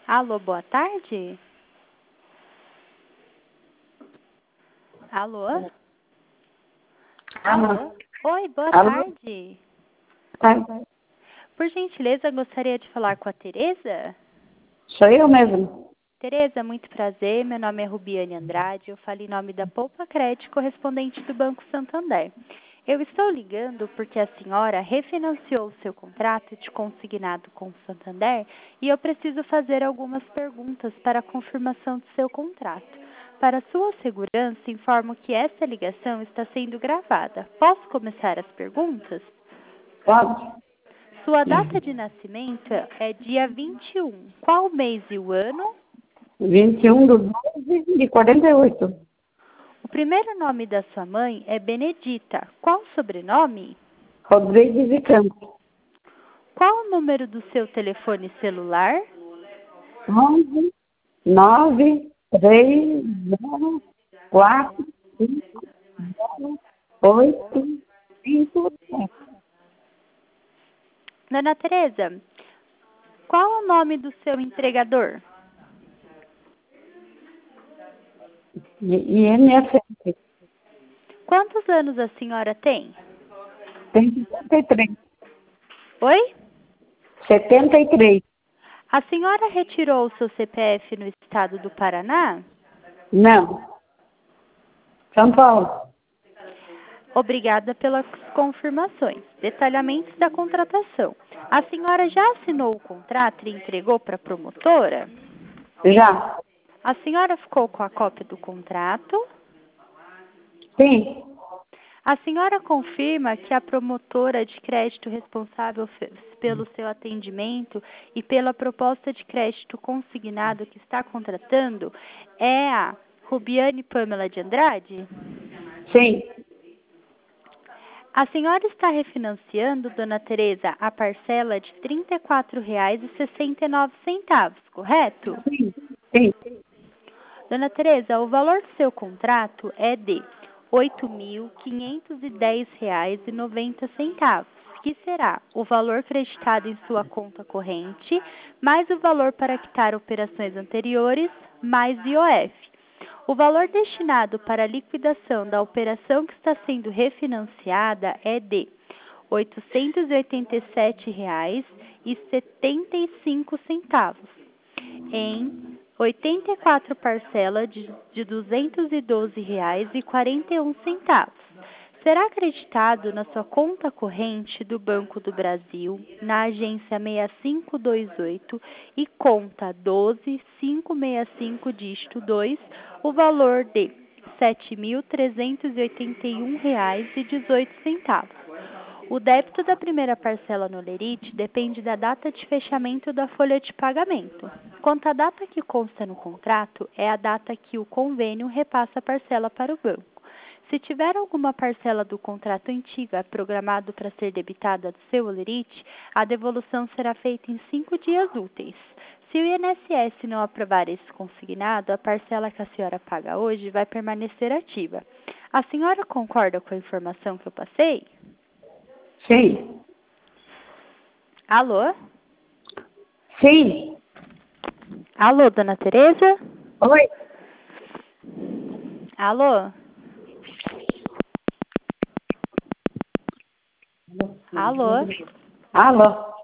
Alô, boa tarde? Alô? Alô? Oi, boa Alô? tarde. Tá. Por gentileza, gostaria de falar com a Tereza? Sou eu mesmo. Tereza, muito prazer. Meu nome é Rubiane Andrade. Eu falo em nome da Poupa Crédito, correspondente do Banco Santander. Eu estou ligando porque a senhora refinanciou o seu contrato de consignado com o Santander e eu preciso fazer algumas perguntas para a confirmação do seu contrato. Para sua segurança, informo que esta ligação está sendo gravada. Posso começar as perguntas? Pode? Sua data de nascimento é dia 21. Qual mês e o ano? 21/12 de 48. O primeiro nome da sua mãe é Benedita. Qual o sobrenome? Rodrigues de Campos. Qual o número do seu telefone celular? 11 9 3 0 4 5 0 8 5 7. Dona Tereza, qual o nome do seu entregador? INSS. Quantos anos a senhora tem? Tem 73. Oi? 73. A senhora retirou o seu CPF no estado do Paraná? Não. São Paulo. Obrigada pelas confirmações. Detalhamentos da contratação. A senhora já assinou o contrato e entregou para a promotora? Já. A senhora ficou com a cópia do contrato? Sim. A senhora confirma que a promotora de crédito responsável pelo seu atendimento e pela proposta de crédito consignado que está contratando é a Rubiane Pamela de Andrade? Sim. A senhora está refinanciando, dona Tereza, a parcela de R$ 34,69, correto? Sim. Sim. Dona Tereza, o valor do seu contrato é de R$ 8.510,90, que será o valor creditado em sua conta corrente, mais o valor para quitar operações anteriores, mais IOF. O valor destinado para a liquidação da operação que está sendo refinanciada é de R$ 887,75 em 84 parcelas de R$ 212,41. Será acreditado na sua conta corrente do Banco do Brasil, na agência 6528 e conta 12565 dígito 2, o valor de R$ 7.381,18. O débito da primeira parcela no Lerite depende da data de fechamento da folha de pagamento. Quanto à data que consta no contrato, é a data que o convênio repassa a parcela para o banco. Se tiver alguma parcela do contrato antiga programado para ser debitada do seu Lerite, a devolução será feita em 5 dias úteis. Se o INSS não aprovar esse consignado, a parcela que a senhora paga hoje vai permanecer ativa. A senhora concorda com a informação que eu passei? Sim. Alô? Sim. Alô, dona Tereza? Oi. Alô? Alô? Alô.